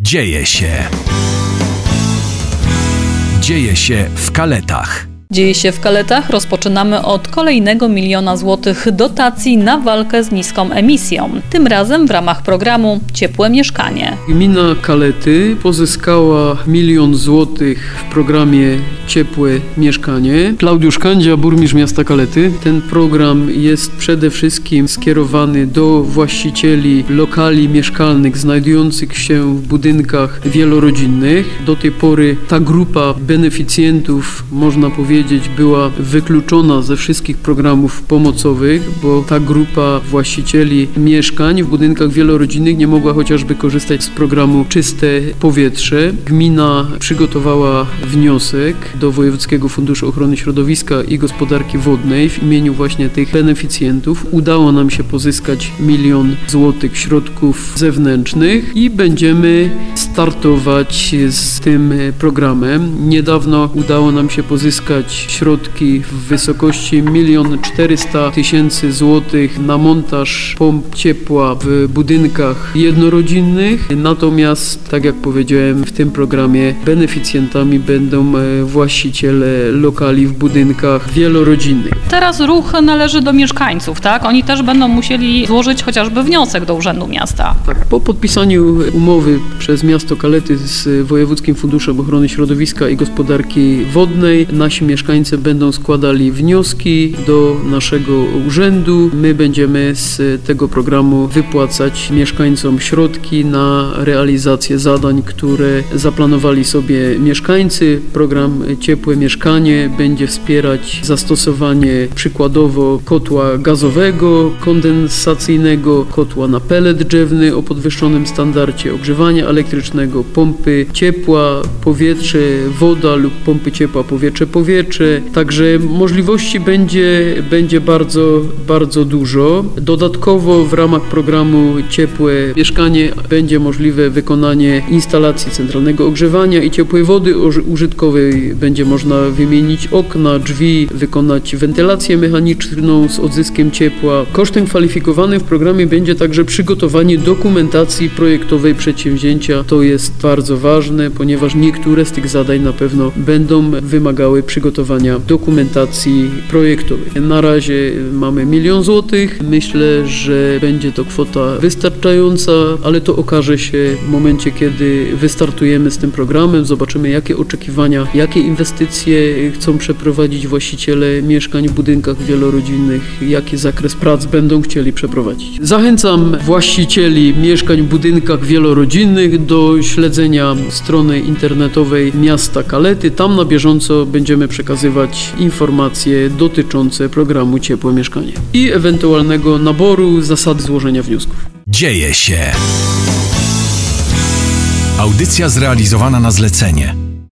Dzieje się. Dzieje się w Kaletach. Dzieje się w Kaletach. Rozpoczynamy od kolejnego 1 000 000 złotych dotacji na walkę z niską emisją. Tym razem w ramach programu Ciepłe Mieszkanie. Gmina Kalety pozyskała 1 000 000 złotych w programie Ciepłe Mieszkanie. Klaudiusz Kandzia, burmistrz miasta Kalety. Ten program jest przede wszystkim skierowany do właścicieli lokali mieszkalnych znajdujących się w budynkach wielorodzinnych. Do tej pory ta grupa beneficjentów, można powiedzieć, była wykluczona ze wszystkich programów pomocowych, bo ta grupa właścicieli mieszkań w budynkach wielorodzinnych nie mogła chociażby korzystać z programu Czyste Powietrze. Gmina przygotowała wniosek do Wojewódzkiego Funduszu Ochrony Środowiska i Gospodarki Wodnej w imieniu właśnie tych beneficjentów. Udało nam się pozyskać 1 000 000 złotych środków zewnętrznych i będziemy startować z tym programem. Niedawno udało nam się pozyskać środki w wysokości 1 400 000 złotych na montaż pomp ciepła w budynkach jednorodzinnych. Natomiast, tak jak powiedziałem, w tym programie beneficjentami będą właściciele lokali w budynkach wielorodzinnych. Teraz ruch należy do mieszkańców, tak? Oni też będą musieli złożyć chociażby wniosek do Urzędu Miasta. Tak, po podpisaniu umowy przez miasto Kalety z Wojewódzkim Funduszem Ochrony Środowiska i Gospodarki Wodnej nasi mieszkańcy będą składali wnioski do naszego urzędu. My będziemy z tego programu wypłacać mieszkańcom środki na realizację zadań, które zaplanowali sobie mieszkańcy. Program Ciepłe Mieszkanie będzie wspierać zastosowanie przykładowo kotła gazowego, kondensacyjnego, kotła na pellet drzewny o podwyższonym standardzie, ogrzewania elektrycznego, pompy ciepła, powietrze, woda lub pompy ciepła, powietrze. Także możliwości będzie bardzo dużo. Dodatkowo w ramach programu Ciepłe Mieszkanie będzie możliwe wykonanie instalacji centralnego ogrzewania i ciepłej wody użytkowej. Będzie można wymienić okna, drzwi, wykonać wentylację mechaniczną z odzyskiem ciepła. Kosztem kwalifikowanym w programie będzie także przygotowanie dokumentacji projektowej przedsięwzięcia. To jest bardzo ważne, ponieważ niektóre z tych zadań na pewno będą wymagały przygotowania dokumentacji projektowej. Na razie mamy 1 000 000 złotych. Myślę, że będzie to kwota wystarczająca, ale to okaże się w momencie, kiedy wystartujemy z tym programem. Zobaczymy, jakie oczekiwania, jakie inwestycje chcą przeprowadzić właściciele mieszkań w budynkach wielorodzinnych, jaki zakres prac będą chcieli przeprowadzić. Zachęcam właścicieli mieszkań w budynkach wielorodzinnych do śledzenia strony internetowej miasta Kalety. Tam na bieżąco będziemy przekazywać informacje dotyczące programu Ciepłe Mieszkanie i ewentualnego naboru, zasad złożenia wniosków. Dzieje się. Audycja zrealizowana na zlecenie.